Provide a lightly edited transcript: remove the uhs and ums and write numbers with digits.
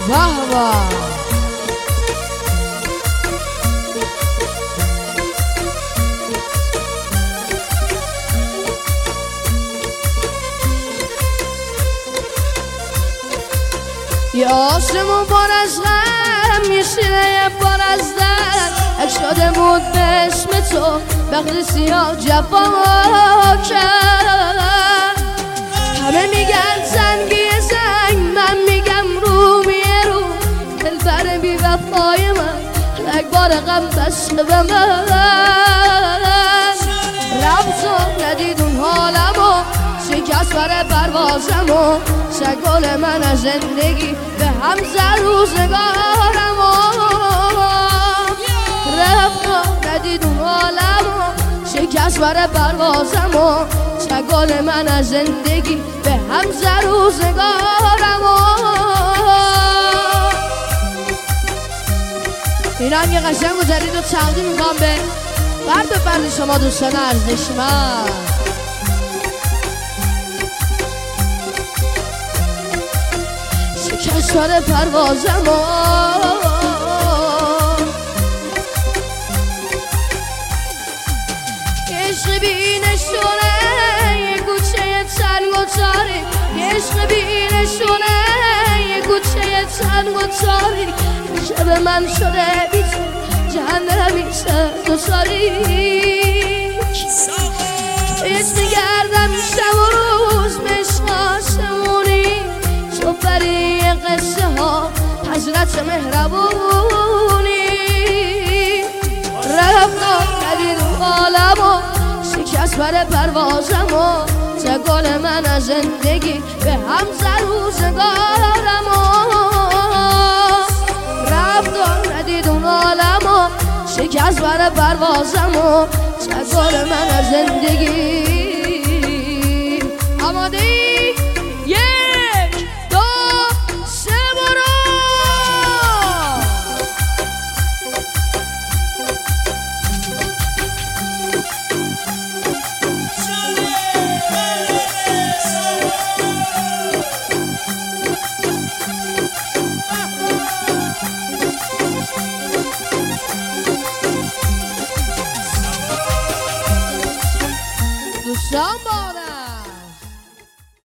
واه یه آسمون پر از غم، یه سینه پر از درد، اک شده بود به اسم تو وقتی سیاه جفا کرد. همه میگن زنگی زنگ، من میگم رومیه رو، دلبر بی وفای من رگبار غم بسته به من. رفت و ندید اون حالمو، شکست بر پروازمو، شگل من از زندگی به هم زد روزگارمو. رفت و ندید اون حالمو، شکست بر پروازمو، شگل من از زندگی به هم زد روزگارمو. این رنگ قشنگ و جدید رو تقدیم میکنم به فرد شما دوستان ارزشمند. شکست بر پروازمو، عشق بی نشونه، یه گوشه تنگ و تاریک، عشق بی نشونه، یه گوشه تنگ و تاریک، شب من شده بی تو جهنمی سرد و تاریک. اسم گردم شب و روز عشق آسمونی، شوفری قصه ها حضرت مهربونی. رفت و ندید عالمو، شکست بر پروازمو، شگل من از زندگی به هم زد روزگارمو. رفت و ندید اون عالمو، شکست بر پروازمو، شگل من از زندگی. آماده ای؟ Samba!